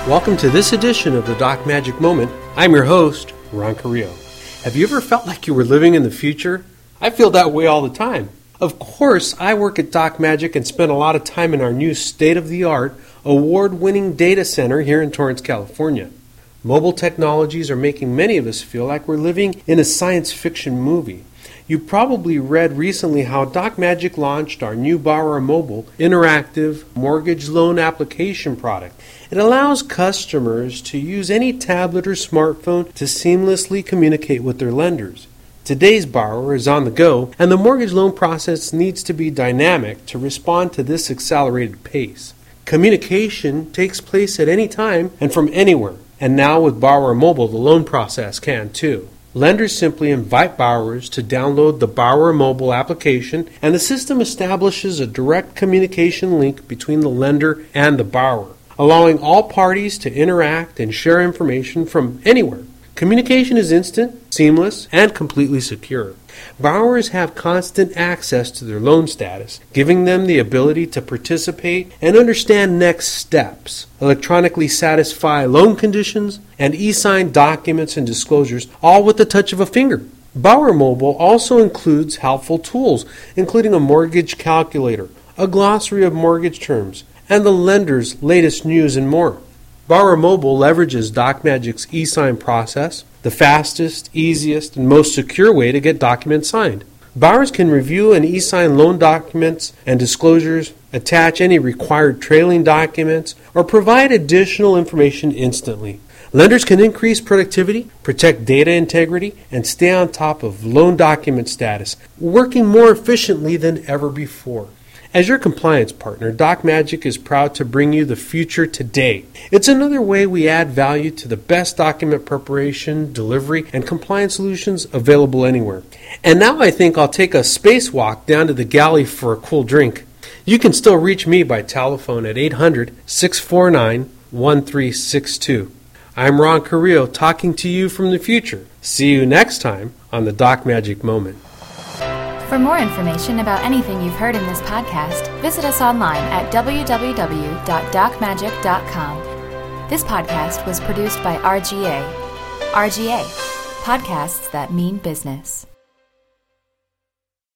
Welcome to this edition of the Doc Magic Moment. I'm your host, Ron Carrillo. Have you ever felt like you were living in the future? I feel that way all the time. Of course, I work at Doc Magic and spend a lot of time in our new state-of-the-art, award-winning data center here in Torrance, California. Mobile technologies are making many of us feel like we're living in a science fiction movie. You probably read recently how Doc Magic launched our new Borrower Mobile interactive mortgage loan application product. It allows customers to use any tablet or smartphone to seamlessly communicate with their lenders. Today's borrower is on the go, and the mortgage loan process needs to be dynamic to respond to this accelerated pace. Communication takes place at any time and from anywhere, and now with Borrower Mobile, the loan process can too. Lenders simply invite borrowers to download the Borrower Mobile application, and the system establishes a direct communication link between the lender and the borrower, allowing all parties to interact and share information from anywhere. Communication is instant, seamless, and completely secure. Borrowers have constant access to their loan status, giving them the ability to participate and understand next steps, electronically satisfy loan conditions, and e-sign documents and disclosures, all with the touch of a finger. Borrower Mobile also includes helpful tools, including a mortgage calculator, a glossary of mortgage terms, and the lender's latest news and more. Borrower Mobile leverages Doc Magic's e-sign process, the fastest, easiest, and most secure way to get documents signed. Borrowers can review and e-sign loan documents and disclosures, attach any required trailing documents, or provide additional information instantly. Lenders can increase productivity, protect data integrity, and stay on top of loan document status, working more efficiently than ever before. As your compliance partner, Doc Magic is proud to bring you the future today. It's another way we add value to the best document preparation, delivery, and compliance solutions available anywhere. And now I think I'll take a spacewalk down to the galley for a cool drink. You can still reach me by telephone at 800-649-1362. I'm Ron Carrillo talking to you from the future. See you next time on the Doc Magic Moment. For more information about anything you've heard in this podcast, visit us online at www.docmagic.com. This podcast was produced by RGA. RGA, podcasts that mean business.